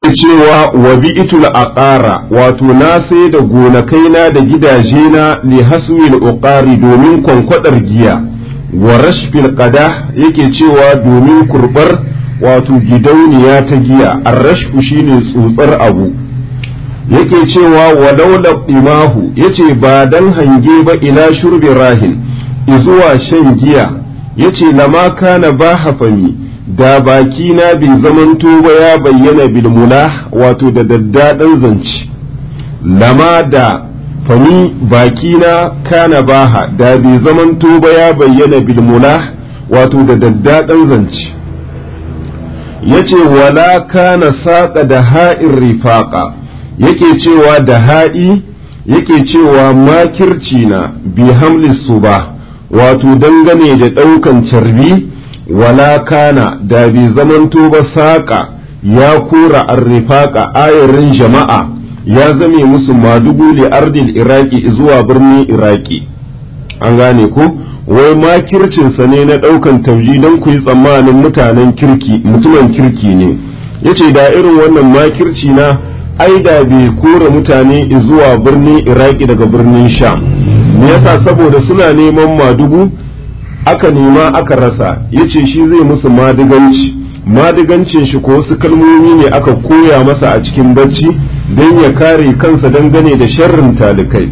cewa wa bi'tul aqara wato na sai da gonakaina da gidajena li haswil uqari domin kwankwadar giya wa rashfil qadah yake cewa domin kurbar wato gidauniya ta giya ar-rashfu shine tsutsar abu yake cewa walaula imahu yace ba dan hange ba ila shurbi rahin izuwa shan giya yace lama kana ba hafami da baki na bai zamanto ba ya bayyana bilmulah wato da daddadan zance lama da fami baki na kana baha da bai zamanto ba ya bayyana bilmulah wato da daddadan zance yace wala kana saqa da ha'ir rifaqa yake cewa da ha'i yake cewa makirci na bi hamlis suba wato dangane da ɗaukan carbi wala kana da bai zamanto ba saƙa ya kora arrifaƙa ayarin jama'a ya zame musu madugu li ardil iraki zuwa birnin iraki an gane ko wai makircinsa ne na ɗaukan tauji don ku yi tsammanin mutumin kirki ne yace da irin wannan makirci na ai da bai kora mutane zuwa birnin iraki daga birnin sham me yasa saboda suna neman madugu aka nema aka rasa yace shi zai musu madigancin shi ko wasu kalmomi ne aka koya masa a cikin bacci don ya kare kansa dangane da sharrin talikai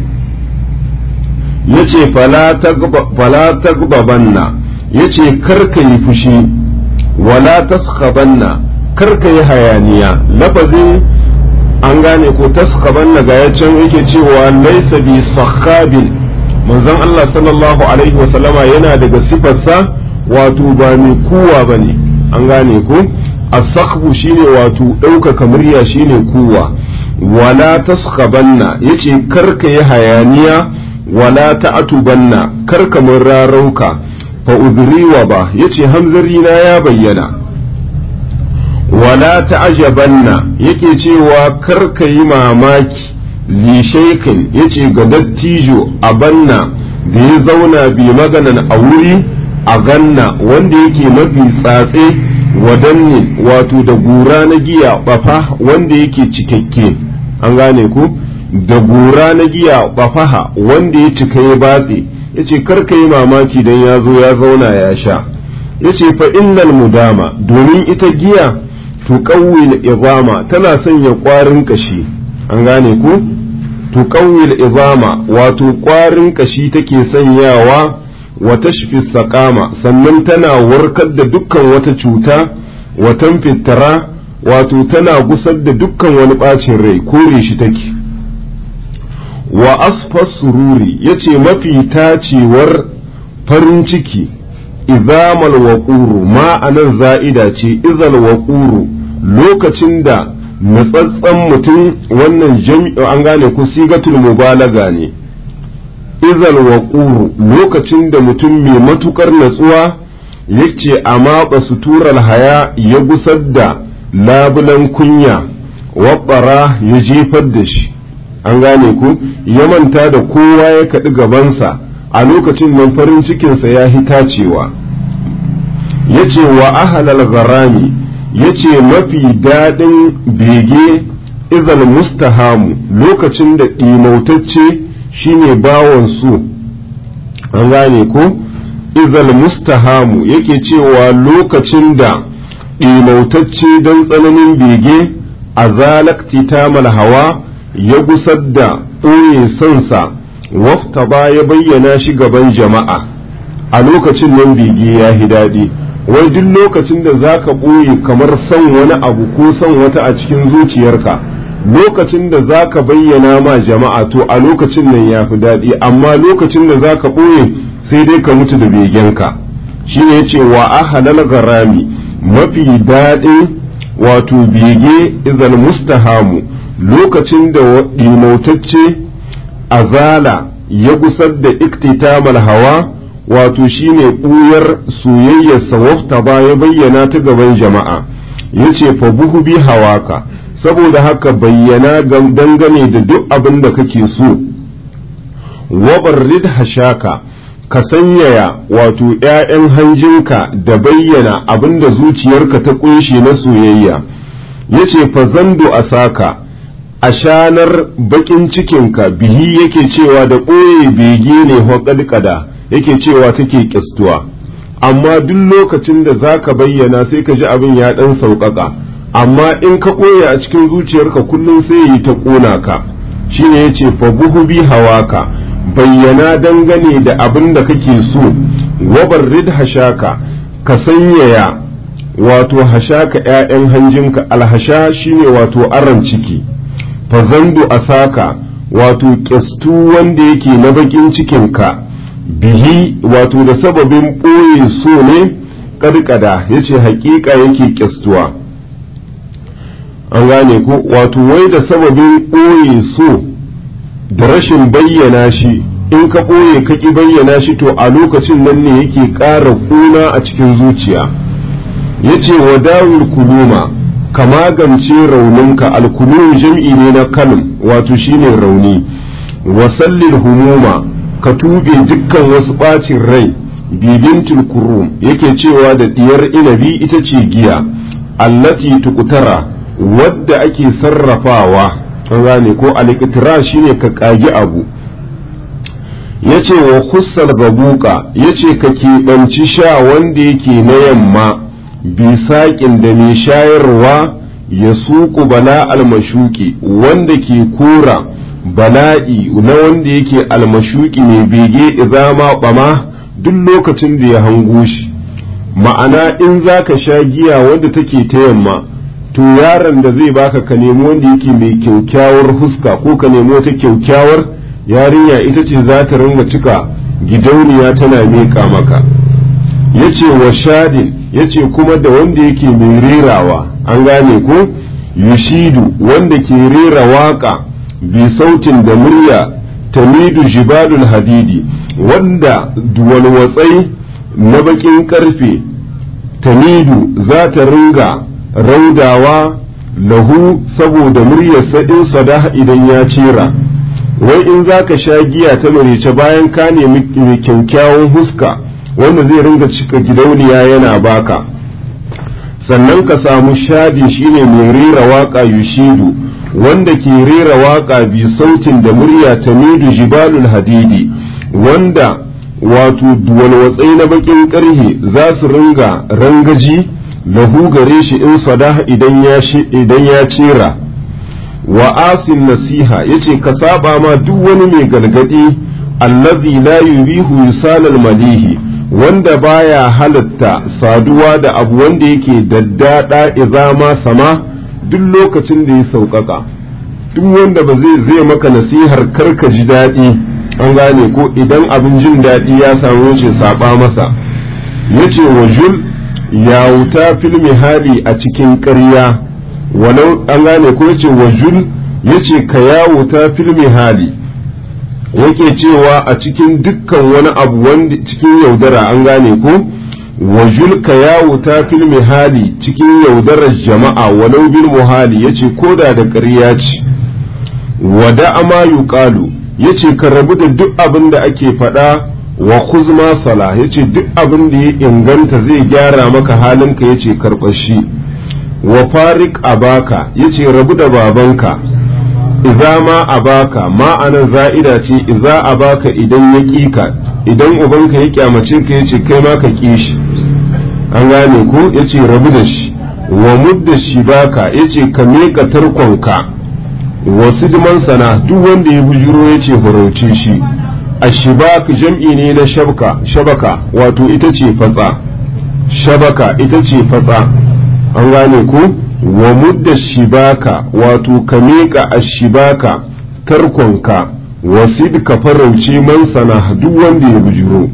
yace fala tagbabanna yace karka yi fushi wala taskhabanna karka yi hayaniya lafazin an gane ko taskhabanna ga yacan yake cewa laysa bi sakhabin manzon Allah sallallahu alaihi wasallama yana daga sifarsa wato ba mai kuwa bane an gane ko as-sakhbu shine wato ɗaukaka murya shine kuwa wala taskhabanna yace karka yi hayaniya wala ta'tubanna karka mun rarauka fa udriwa ba yace hamzari na ya bayyana wala ta'jabanna yake cewa karka yi mamaki li shaykin yace ga dattijo a banna da ya zauna bi maganan a wuri a ganna wanda yake mafi tsatse wadannin wato da gura na giya bafa wanda yake cikakke an gane ku da gura na giya bafaha wanda ya cika ya batse yace karka yi mamaki dan ya zo ya zauna ya sha yace fa innal mudama domin ita giya tuqawwil izama tana sanya kwarin kashi an gane ku tuqawwil izama wato kwarin kashi take sanyawa wa tashfi saqama sannan tana warkar da dukkan wata cuta wa tanfitara wato tana gusar da dukkan wani bacin rai kore shi take wa asfas sururi yace mafi tacewar farin ciki izamal waquru ma anan za'ida ce izal waquru lokacin da natsatsen mutum wannan jami'a an gane ku sigatul mubalaga ne izal waquru lokacin da mutum mai matukar natsuwa yace amma basutural haya ya gusar da labulan kunya wabbara ya jefar da shi an gane ku ya manta da kowa ya kaɗi gabansa a lokacin nan farin cikinsa ya hitacewa yace wa ahlal gharami yace mafi daɗin bege izal mustahamu lokacin da ɗimautacce shine bawon su an gane ko izal mustahamu yake cewa lokacin da ɗimautacce don tsananin bege a zalakti tamal hawa ya gusar da ɓoye sansa wafta ba ya bayyana shi gaban jama'a a lokacin nan bege ya hi daɗi wai duk lokacin da za ka ɓoye kamar son wani abu ko son wata a cikin zuciyarka lokacin da za ka bayyana ma jama'a to a lokacin nan ya fi daɗi amma lokacin da za ka ɓoye sai dai ka mutu da begenka shi ne ce wa ahalal garami mafi daɗin wato bege izal mustahamu lokacin da ɗimautacce azala ya gusar da iktitamal hawa wato shine ɓuyar soyayyarsa wafta ba ya bayyana ta gaban jama'a yace fa buhu bi hawaka saboda haka bayyana dangane da duk abin da kake so wabarrid hashaka ka sanyaya wato ‘ya'yan hanjinka da bayyana abin da zuciyarka ta ƙunshe na soyayya yace fa zandu asaka ashanar bakin cikinka bihi yake cewa da ɓoye bege ne hoƙalƙada yake cewa take kistuwa amma duk lokacin da zaka bayyana sai ka ji abin ya ɗan sauƙaƙa amma in ka ɓoye a cikin zuciyarka kullum sai yi ta ƙona ka shine yace fa buhu bi hawaka bayyana dangane da abin da kake so wabarrid hashaka ka sanyaya wato hashaka ƴaƴan hanjinka alhasha shine wato aran ciki fazandu asaka wato ƙyastu wanda yake na bakin cikinka bihi wato da sababin ɓoye so ne ƙarƙada yace haƙiƙa yake ƙyastuwa an gane ko wato wai da sababin ɓoye so da rashin bayyana shi in ka ɓoye ka ƙi bayyana shi to a lokacin nan ne yake ƙara ƙuna a cikin zuciya yace wa dawil kuluma ka magance rauninka alkulum jam'i ne na kalm wato shine rauni wasallil humuma ka tube dukkan wasu ɓacin rai bibintul kurum yake cewa da diyar inabi ita ce giya allati tukutara wadda ake sarrafawa an gane ko aliktira shine ka kagi abu yace wa khussal babuka yace ka keɓanci sha wanda yake na yamma bisaƙin da mai shayarwa ya suku bala almashuki wanda ke kora bala'i na wanda yake almashuki mai bege izama ɓama duk lokacin da ya hango shi ma'ana in za ka sha giya wanda take ta yamma to yaron da zai baka ka nemi wanda yake mai kyaukyawar huska ko ka nemi wata kyaukyawar yarinya ita ce za ta ringa cika gidauniya tana miƙa maka yace wa shadin yace kuma da wanda yake mai rerawa an gane ko yushidu wanda ke rera waka bi sautin da murya tamidu jibadul hadidi wanda duwalwatsai na bakin karfe tamidu za ta ringa raudawa lahu saboda muryarsa in sada idan ya cera wai in zaka sha giya ta marece bayan ka nemi mai kyaukyawan huska wanda zai ringa cika gidauniya yana baka sannan ka samu shadi shine mai rera waka yushidu wanda ke rera waka bi sautin da murya tamidu jibalul hadidi wanda wato duwalwatsai na bakin karhe za su ringa rangaji lahu gare shi in sada idan ya cera wa asin nasiha yace ka saba ma duk wani mai gargadi allazi la yubihu yusalal malihi wanda baya halatta saduwa da abu wanda yake daddada izama sama duk lokacin da ya sauƙaƙa duk wanda ba zai maka nasihar karka ji daɗi an gane ko idan abin jin daɗi ya samu ce saba masa yace wa jul ya wuta filmi hali a cikin ƙarya walau an gane ko yace wa jul yace ka ya wuta filmi hali yake cewa a cikin dukkan wani abu wanda cikin yaudara an gane ko wajul ka yawo ta filmi hali cikin yaudarar jama'a walau bil muhali yace koda da ƙarya ce wada ama yuqalu yace ka rabu da duk abin da ake faɗa wa khuzma sala yace duk abin da ya inganta zai gyara maka halinka yace karɓar shi wa farik abaka yace rabu da babanka iza ma abaka ma anan za'ida ce iza abaka idan ya kika idan ubanka ya kyamace ka yace kai ma ka ki shi an gane ko yace rabu da shi wa mudda shi baka yace ka meka tarkonka wa sidman sana duk wanda ya bujuro yace horauce shi ashibak jam'i ne na shabaka wato ita ce fatsa shabaka ita ce fatsa an gane ko wa mudda shibaka wato ka miƙa ashibaka tarkonka wasid ka farauce man sana duk wanda ya bujuro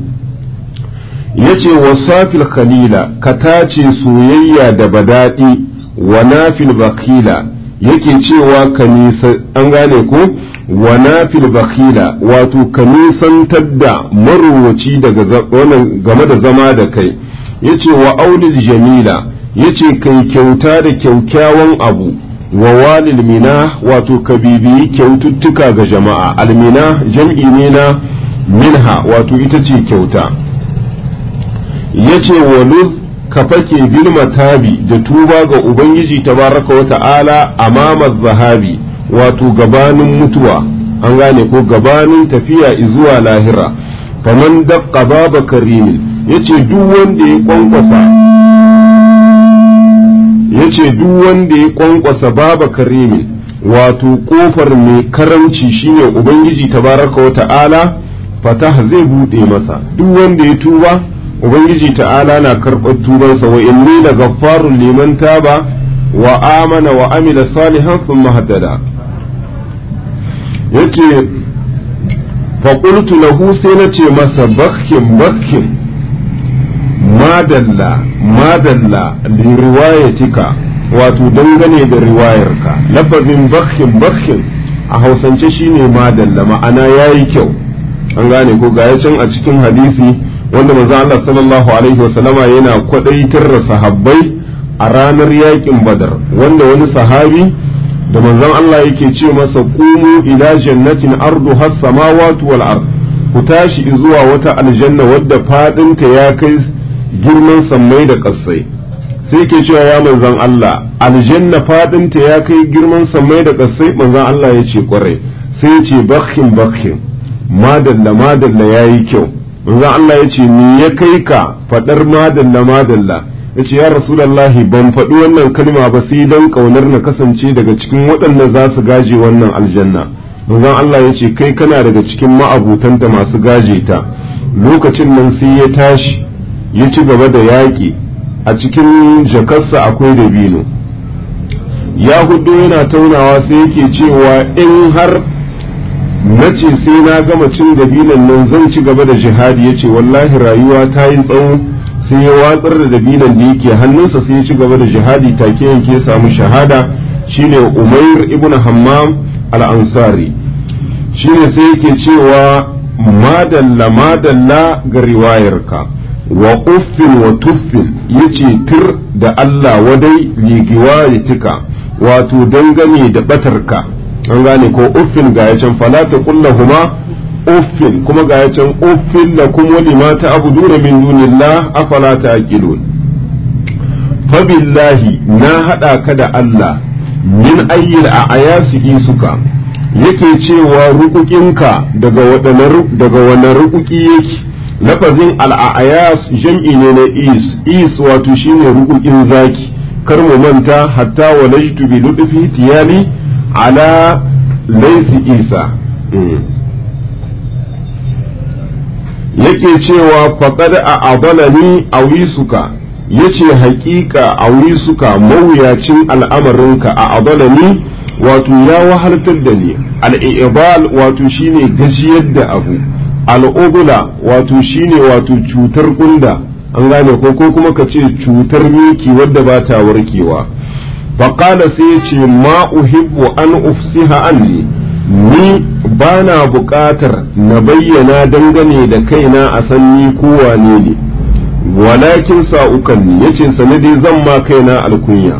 yace wasafil khalila ka tace soyayya da badadi wa nafil bakila yake cewa ka nisa an gane ko wa nafil bakila wato ka nisantar da marowaci daga wannan game da zama da kai yace wa aulil jamila yace kai kyauta da kyaukyawan abu wa walil mina wato ka bibiyi kyaututtuka ga jama'a almina jam'i ne na minha wato ita ce kyauta yace wa luz ka fake bil matabi da tuba ga ubangiji tabaraka wa ta'ala amama zahabi wato gabanin mutuwa an gane ko gabanin tafiya zuwa lahira faman daqqa baba karimin yace duk wanda ya kwankwasa baba karimin wato kofar mai karamci shine ubangiji tabaraka wa ta'ala fatah zai bude masa duk wanda ya tuba ubangiji ta'ala na karɓar tubansa wa inni la ghaffarun liman taba wa amana wa amila salihan thumma hadada yace fa qultu lahu sai nace masa bakkin madalla li riwayatika wato dangane da riwayarka lafazin bakkin a hausance shine madalla ma'ana yayi kyau an gane ko ga can a cikin hadisi wanda manzo Allah sallallahu alaihi wasallama yana kwadaitar da sahabbai a ranar yakin badar wanda wani sahabi da manzon Allah yake ce masa qumu ila jannatin arduha as-samawati wal ard ku tashi zuwa wata aljanna wadda fadinta ya kai girman sammai da ƙasai sai ke cewa ya manzon Allah aljanna fadinta ya kai girman sammai da ƙasai manzon Allah ya ce kwarai sai ya ce bakhin madalla yayi kyau manzon Allah ya ce me ya kai ka fadar madalla ya ce ya rasulallahi ban faɗi wannan kalma ba sai don ƙaunar na kasance daga cikin waɗanda za su gaje wannan aljanna manzon Allah ya ce kai kana daga cikin ma'abutanta masu gaje ta lokacin nan sai ya tashi ya ci gaba da yaƙi a cikin jakarsa akwai dabino ya hudu yana taunawa sai yake cewa in har na ce sai na gama cin dabinon nan zan ci gaba da jihadi ya ce wallahi rayuwa ta yi tsawo sai ya watsar da dabinon da yake hannunsa sai ya ci gaba da jihadi take yanke samu shahada shine Umair ibn Hammam al-Ansari shine sai yake cewa madalla ga riwayarka wa uffin wa tuffin yace tir da Allah wadai ligiwayatika wato dangane da batarka an gane ko uffin ga yacan fala ta kullahuma uffin kuma ga yacan uffin lakum wa lima ta'buduna min dunillah afala ta'qilun fa billahi na hada ka da Allah min ayyil a'yasi isuka yake cewa rukukinka daga wani rukuki yake lafazin al'ayas jam'i ne na is wato shine rukukin zaki kar mu manta hatta walajtu bi lutfi tiyali ala laysi isa yake cewa faqad a'adalani awisuka yace haƙiƙa awisuka mawuyacin al'amarinka a'adalani wato ya wahaltar da ni al'ibal wato shine gajiyar da abu al'ubula wato shine wato cutar kunda an gane ko kuma ka ce cutar miki wadda ba ta warkewa faƙala sai ya ce ma uhibbu an ufsiha anni ni ba na buƙatar na bayyana dangane da kaina a san ni ko wane ne walakin sa'ukan ne yace sanadi zan ma kaina alkunya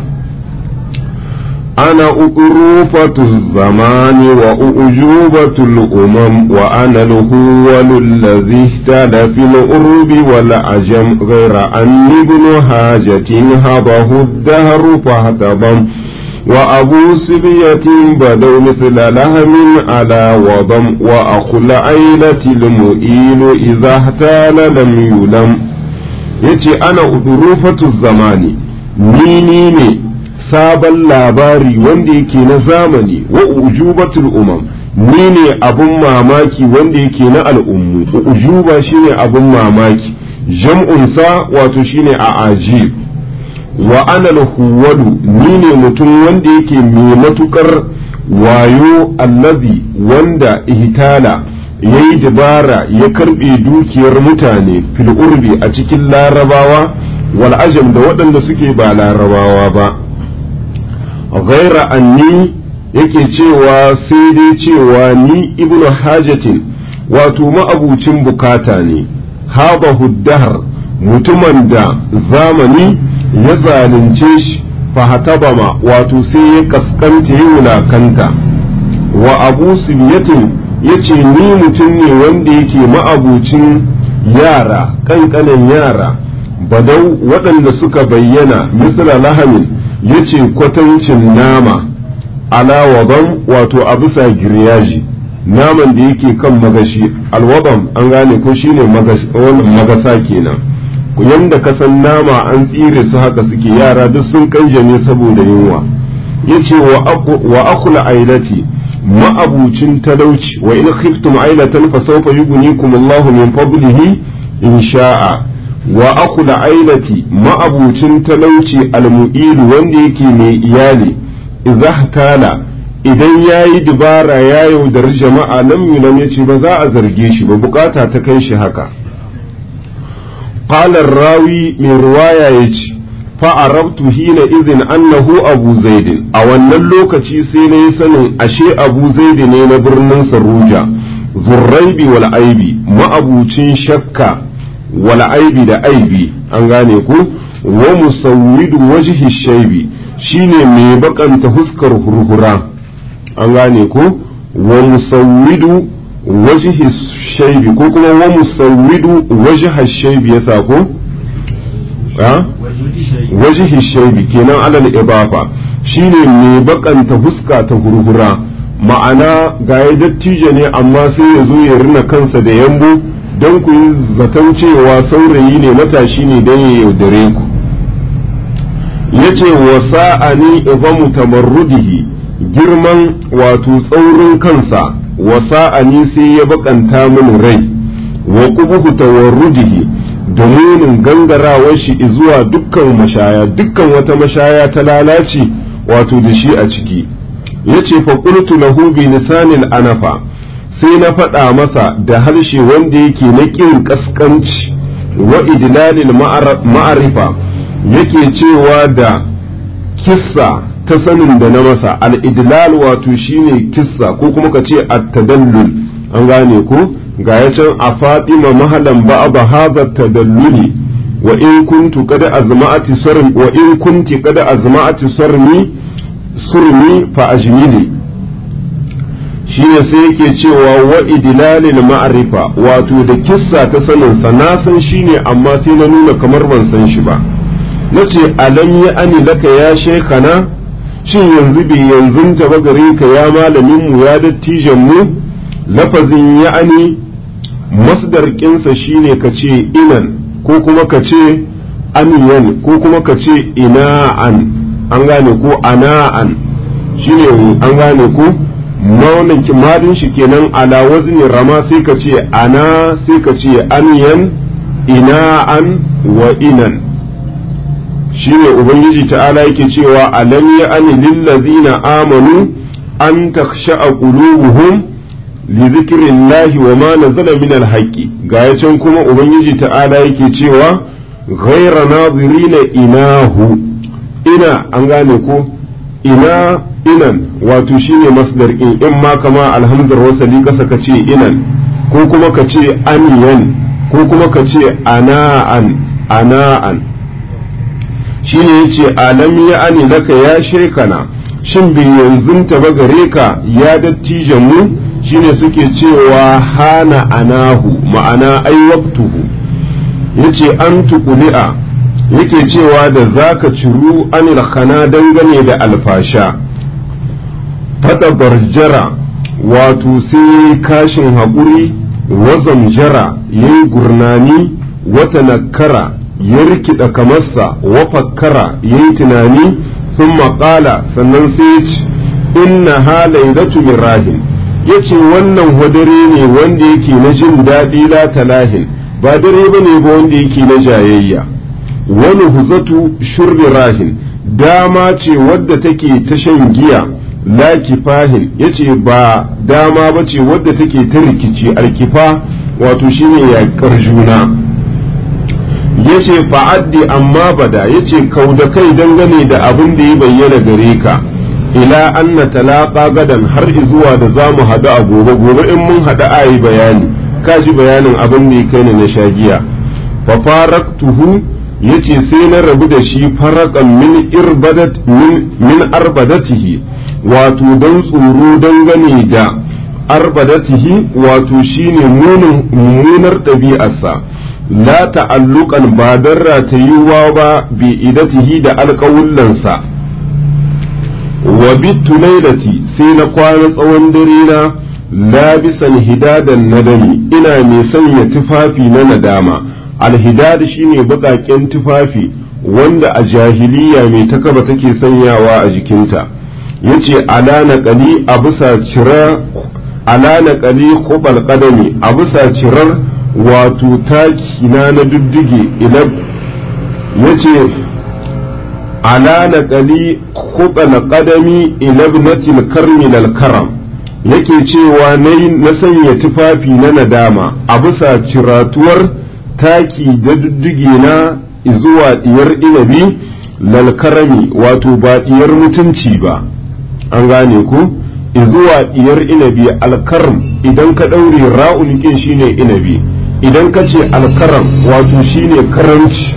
أنا أطروفة الزمان وأعجوبة الأمم وأنا الهول الذي اهتدى في الأرب والعجم غير أني ابن حاجة هضه الدهر فاهتضم وأبو سبية بدوا مثل لهم على وضم وأخو العيلة المؤيل إذا اهتال لم يلم يتي أنا أطروفة الزمان نيني sabon labari wanda yake na zamani wa ujubatul umam ni ne abun mamaki wanda yake na al'ummu ujuba shine abun mamaki jam'unsa wato shine a ajib wa ana al-huwadu ni ne mutum wanda yake mai matukar wayo allazi wanda ihtala yayi dabara ya karbe dukiyar mutane fil urbi a cikin larabawa wal ajam da waɗanda suke ba larabawa ba ghaira anni yake cewa sai dai cewa ni ibnu hajatin wato ma'abucin bukata ne haba huddahar mutumin da zamani ya zalunce shi fahatabama wato sai ya kaskanta ya wulakanta wa abu sibiyatin yace ni mutum ne wanda yake ma'abucin yara kankanin yara badau waɗanda suka bayyana misla lahamin yace kwatancin nama ala waban wato a bisa giryaji naman da yake kan magashi alwaban an gane ko shine magasa kenan yanda kasan nama an tsire su haka suke yara duk sun kanjame saboda yunwa yace wa akula ailati ma'abucin talauci wa in khiftum ailatan fa sawfa yughnikum Allahu min fadlihi in sha'a wa akula ailati ma'abucin talauci almu'ilu wanda yake mai iyali idza tala idan yayi dubara ya yaudar jama'a lam yace ba za a zarge shi ba bukata ta kai shi haka qala rawi mai ruwaya yace fa arabtu hina idhin annahu abu zaid a wannan lokaci sai nayi sanin ashe abu zaid ne na birnin saruja zurraibi wal aibi ma'abucin shakka wal aibi da aibi an gane ku wa musawwidu wajhi shaybi shine mai bakanta huskar hurhura an gane ku wa musawwidu wajhi shaybi ko kuma wa musawwidu wajha shaybi yasa ko wajhi shaybi kenan alal ibafa shine mai bakanta huska ta hurhura ma'ana ga ya dattijo ne amma sai ya zo ya rina kansa da yambo don ku yi zaton cewa saurayi ne matashi ne don ya yaudare ku yace wa sa'ani ibamu tamarrudihi girman wato tsaurin kansa wa sa'ani sai ya bakanta min rai wa qubuhu tawarrudihi da munin gangarawar shi zuwa dukkan mashaya dukkan wata mashaya ta lalace wato da shi a ciki yace fa qultu lahu bi lisanil anafa sai na faɗa masa da harshe wanda yake na ƙin ƙasƙanci wa idlalil ma'arifa yake cewa da kissa ta sanin da na masa al-idlal wato shine kissa ko kuma ka ce at-tadallul an gane ko ga ya can a fatima mahalan ba'aba hadha tadalluli wa in kuntu qad azma'ati sarmi wa in kunti qad azma'ati surmi fa ajmili shine sai yake cewa wa idlalil ma'rifa wato da kissa ta sanin sa na san shine amma sai na nuna kamar ban san shi ba nace alam ya ani laka ya shekana shin yanzu bai yanzu ta ba gare ka ya malamin mu ya dattijan mu lafazin ya ani masdar kinsa shine kace inan ko kuma kace aniyan ko kuma kace ina'an an gane ko ana'an shine an gane ko maunin kimadin shi kenan ala wazni rama sai ka ce ana sai ka ce aniyan ina'an wa inan shine ubangiji ta'ala yake cewa alam ya ani lillazina amanu an takhsha'a qulubuhum li dhikrillahi wa ma nazala min alhaqi ga yacan kuma ubangiji ta'ala yake cewa ghayra nazirina inahu ina an gane ko ina inan wato shine masdar in ma kama alhamdar wasali kasa ka ce inan ko kuma ka ce aniyan ko kuma ka ce ana'an shine yace alam ya ani laka ya shekana shin bai yanzu ta ba gare ka ya dattijan mu shine suke cewa hana anahu ma'ana ai waqtuhu yace an tuqli'a yake cewa da zaka ciru anil khana dangane da alfasha fata barjara wato sai kashin haƙuri wazam jara yayi gurnani wata nakara ya rikida kamarsa wa fakkara yayi tunani sun maƙala sannan sai ya ce inna halailatu min rahin yace wannan hadare ne wanda yake na jin daɗi la talahin ba dare bane ba wanda yake na jayayya wani huzatu shurbi rahin dama ce wadda take ta shan giya la kifahin yace ba dama bace wadda take ta rikici alkifa wato shine yaƙar juna yace fa'addi amma bada yace kauda kai dangane da abin da ya bayyana gare ka ila anna talaqa gadan har zuwa da zamu hadu a gobe in mun hadu ayi bayani kaji bayanin abin da ya kai ni na shagiya fa faraktuhu yace sai na rabu da shi farakan min arbadatihi wato dan tsoro dangane da arbadatihi wato shine munar ɗabi'arsa la ta'alluqan ba dan ratayuwa ba bi idatihi da alƙawullansa wa bittu lailati sai na kwana tsawon dare na labisan hidadan nadami ina mai sanya tufafi na nadama. Alhidad shine baƙaƙen tufafi wanda a jahiliya mai takaba take sanyawa a jikinta. Yace ala naqali a bisa cira ala naqali khubal qadami a bisa cirar wato taki na duddige ilab yace ala naqali khubal qadami ilabnatil karmil karam yake cewa na sanya tufafi na nadama a bisa ciratuwar taki da duddige na zuwa diyar inabi lalkarami wato ba diyar mutunci ba an gane ku zuwa diyar inabi alkarm idan ka daure ra'un kin shine inabi idan ka ce alkaram wato shine karanci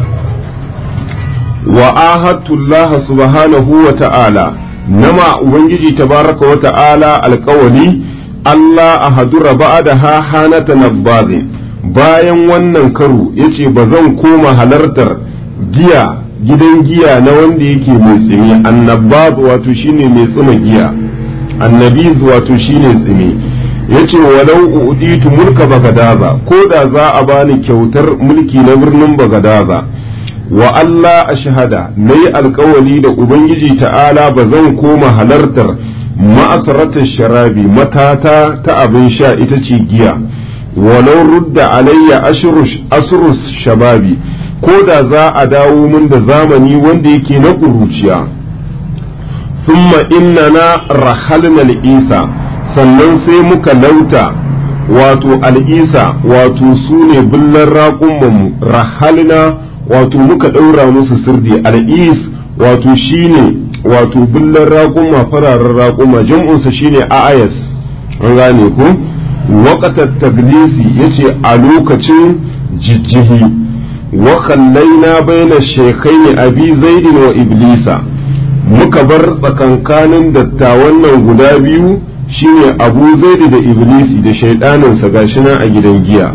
wa ahadullah subhanahu wa ta'ala nama ubangiji tabaraka wa ta'ala alƙawali Allah a hadura ba'daha hanata nabbazi bayan wannan karo yace ba zan koma halartar gidan giya na wanda yake mai tsimi annabaz wato shine mai tsima giya annabiz wato shine tsimi yace walau uditu mulka bagadaza ko da za a bani kyautar mulki na birnin bagadaza wa Allah ashhada nayi alkawali da ubangiji ta'ala ba zan koma halartar ma'asaratar sharabi matata ta abin sha ita ce giya walau rudda alayya asrus shababi ko da za a dawo min da zamani wanda yake na ƙuruciya thumma innana rahalna al-isa sannan sai muka lauta wato al-isa wato sune billan raƙummu rahalna wato muka ɗaura musu sirdi al-is wato shine wato billan raƙuma fararen raƙuma jam'unsa shine ayas an gane ku waqatat taglisi yace a lokacin jijjihi wa kallaina baina shaykhaini abi zaid wa iblisa muka bar tsakankanin dattawan nan guda biyu shine abu zaid da iblisi da shaydanin sa gashi nan a gidan giya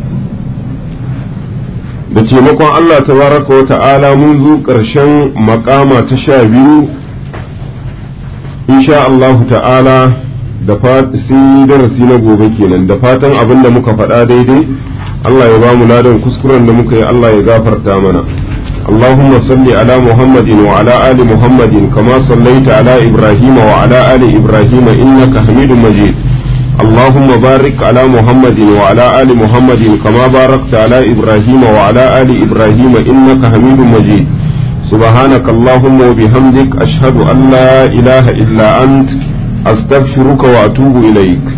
da taimakon Allah tabaraka wa ta'ala mun zo ƙarshen makama ta 12 insha Allah ta'ala da sai darasi na gobe kenan da fatan abin da muka faɗa daidai Allah ya ba mu ladan kuskuren da muka yi Allah ya gafarta mana اللهم صل على محمد وعلى آل محمد كما صليت على إبراهيم وعلى آل إبراهيم إنك حميد مجيد اللهم بارك على محمد وعلى آل محمد كما باركت على إبراهيم وعلى آل إبراهيم إنك حميد مجيد سبحانك اللهم وبحمدك أشهد أن لا إله إلا أنت أستغفرك وأتوب إليك